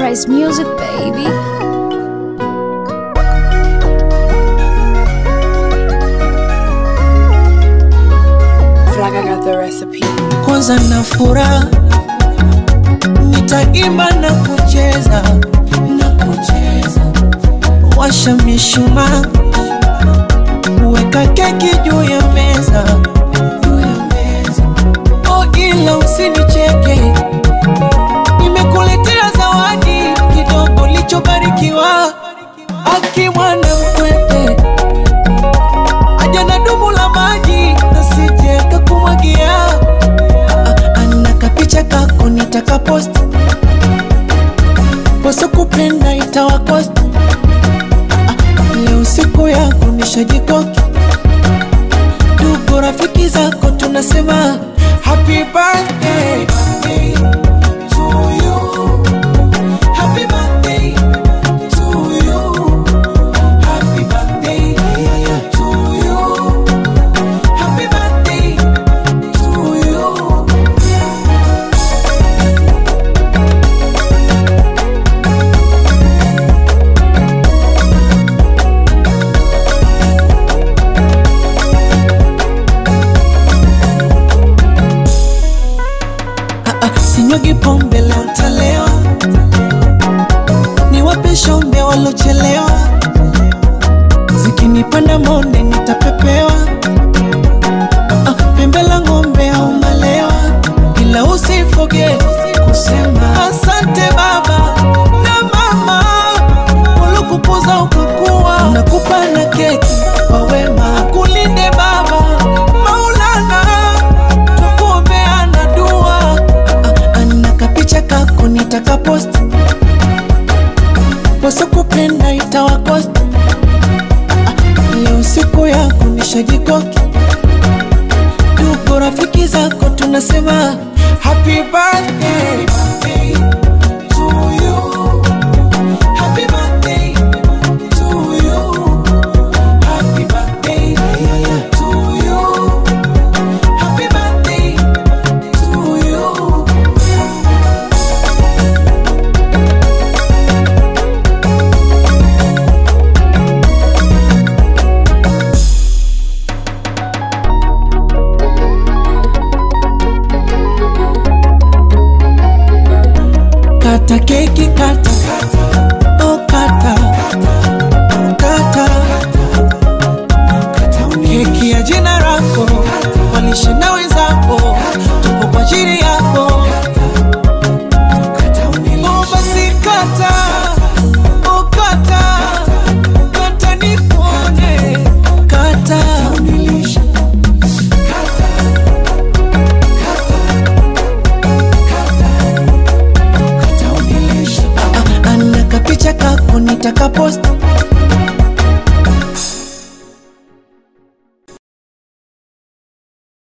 Price Music, baby. Flag, I got the recipe. Kwanza na furaha, nitaimba na kucheza, washa mishumaa, weka keki juu ya meza, oh ila usinicheke, nimekuletea zawadi kidogo lichobarikiwa, aki mwana mkwete, aja na dumu la maji, nasije kakumwagia, anaka picha kako nitaka post, poso kupenda itawakost, leo siku yako nishajikoki, ndugu rafiki zako tunasema happy birthday, to you, happy birthday to you, happy birthday to you, happy birthday to you. Sinyugi pombe leo ntalewa, niwape shombe walochelewa, zikinipanda monde nitapepewa, pembe la ngombe au malewa, ila usifoge kusema asante baba na mama, ulokukuza ukakuwa, nakupa na keki kwa wema, kulinde baba Maulana, tukuombeana dua, picha kako nitaka post, poso kupenda itawakost, leo siku yako nishajikoki, ndugu rafiki zako tunasema happy birthday to you, happy birthday to you, happy birthday to you, happy birthday to you. Kata keki kata, oh kata, kata, keki ya jina lako, walishe na wenzako, tupo kwa ajili yako, oh basi kata, oh kata, kata nipone, kata, picha kako nitaka post,